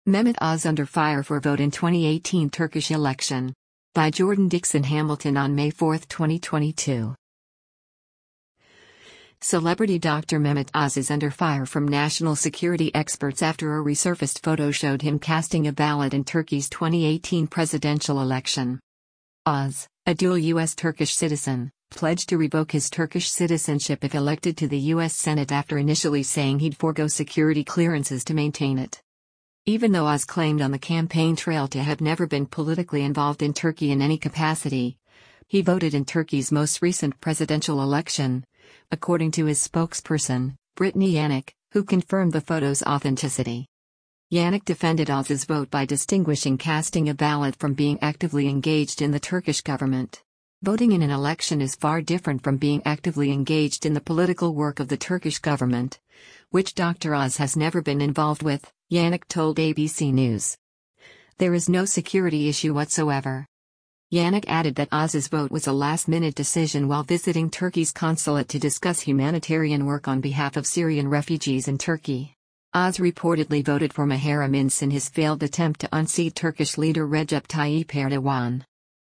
Mehmet Oz under fire for vote in 2018 Turkish election. By Jordan Dixon Hamilton on May 4, 2022. Celebrity Dr. Mehmet Oz is under fire from national security experts after a resurfaced photo showed him casting a ballot in Turkey's 2018 presidential election. Oz, a dual U.S.-Turkish citizen, pledged to revoke his Turkish citizenship if elected to the U.S. Senate after initially saying he'd forego security clearances to maintain it. Even though Oz claimed on the campaign trail to have never been politically involved in Turkey in any capacity, he voted in Turkey's most recent presidential election, according to his spokesperson, Brittany Yannick, who confirmed the photo's authenticity. Yannick defended Oz's vote by distinguishing casting a ballot from being actively engaged in the Turkish government. Voting in an election is far different from being actively engaged in the political work of the Turkish government, which Dr. Oz has never been involved with, Yannick told ABC News. There is no security issue whatsoever. Yannick added that Oz's vote was a last-minute decision while visiting Turkey's consulate to discuss humanitarian work on behalf of Syrian refugees in Turkey. Oz reportedly voted for Maher Emince in his failed attempt to unseat Turkish leader Recep Tayyip Erdogan.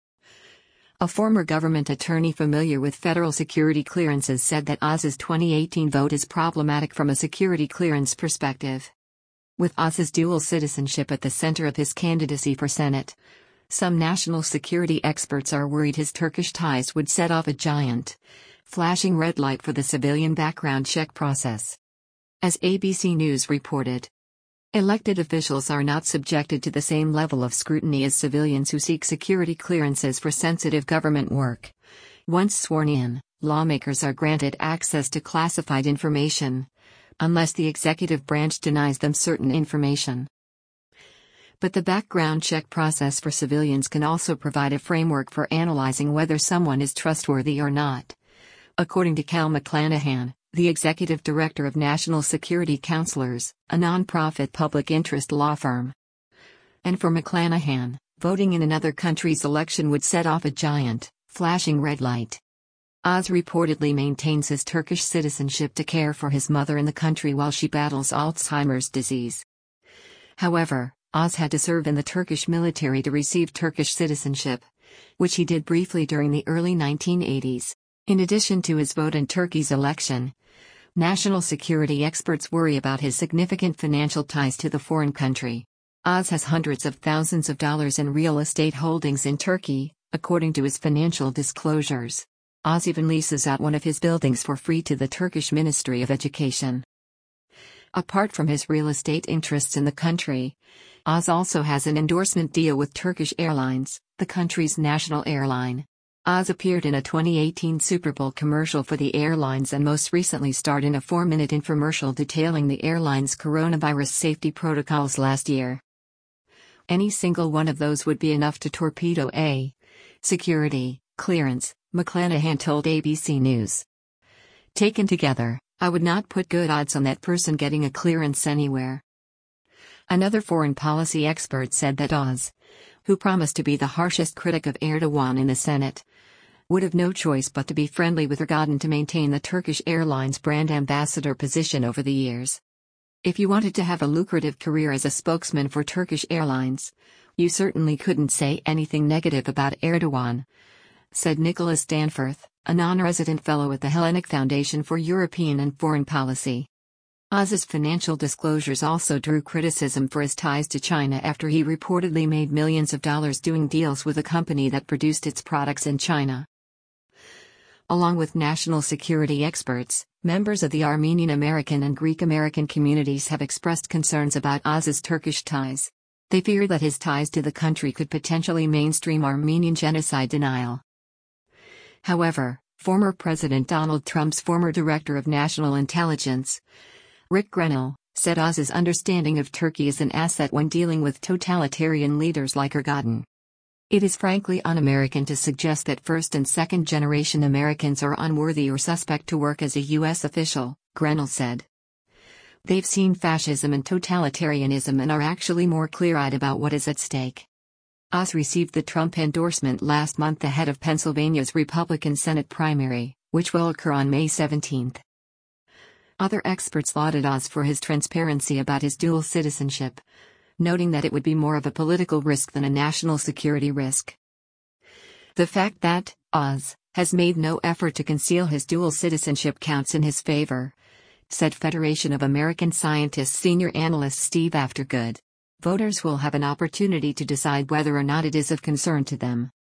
A former government attorney familiar with federal security clearances said that Oz's 2018 vote is problematic from a security clearance perspective. With Oz's dual citizenship at the center of his candidacy for Senate, some national security experts are worried his Turkish ties would set off a giant, flashing red light for the civilian background check process. As ABC News reported, elected officials are not subjected to the same level of scrutiny as civilians who seek security clearances for sensitive government work. Once sworn in, lawmakers are granted access to classified information, unless the executive branch denies them certain information. But the background check process for civilians can also provide a framework for analyzing whether someone is trustworthy or not. According to Cal McClanahan, the executive director of National Security Counselors, a nonprofit public interest law firm. And for McClanahan, voting in another country's election would set off a giant, flashing red light. Oz reportedly maintains his Turkish citizenship to care for his mother in the country while she battles Alzheimer's disease. However, Oz had to serve in the Turkish military to receive Turkish citizenship, which he did briefly during the early 1980s. In addition to his vote in Turkey's election, national security experts worry about his significant financial ties to the foreign country. Oz has hundreds of thousands of dollars in real estate holdings in Turkey, according to his financial disclosures. Oz even leases out one of his buildings for free to the Turkish Ministry of Education. Apart from his real estate interests in the country, Oz also has an endorsement deal with Turkish Airlines, the country's national airline. Oz appeared in a 2018 Super Bowl commercial for the airlines and most recently starred in a 4-minute infomercial detailing the airline's coronavirus safety protocols last year. Any single one of those would be enough to torpedo a security clearance, McClanahan told ABC News. Taken together, I would not put good odds on that person getting a clearance anywhere. Another foreign policy expert said that Oz, who promised to be the harshest critic of Erdogan in the Senate, would have no choice but to be friendly with Erdogan to maintain the Turkish Airlines brand ambassador position over the years. If you wanted to have a lucrative career as a spokesman for Turkish Airlines, you certainly couldn't say anything negative about Erdogan, said Nicholas Danforth, a non-resident fellow at the Hellenic Foundation for European and Foreign Policy. Oz's financial disclosures also drew criticism for his ties to China after he reportedly made millions of dollars doing deals with a company that produced its products in China. Along with national security experts, members of the Armenian American and Greek American communities have expressed concerns about Oz's Turkish ties. They fear that his ties to the country could potentially mainstream Armenian genocide denial. However, former President Donald Trump's former Director of National Intelligence, Rick Grenell, said Oz's understanding of Turkey is an asset when dealing with totalitarian leaders like Erdogan. It is frankly un-American to suggest that first- and second-generation Americans are unworthy or suspect to work as a U.S. official, Grenell said. They've seen fascism and totalitarianism and are actually more clear-eyed about what is at stake. Oz received the Trump endorsement last month ahead of Pennsylvania's Republican Senate primary, which will occur on May 17. Other experts lauded Oz for his transparency about his dual citizenship. noting that it would be more of a political risk than a national security risk. The fact that Oz has made no effort to conceal his dual citizenship counts in his favor, said Federation of American Scientists senior analyst Steve Aftergood. Voters will have an opportunity to decide whether or not it is of concern to them.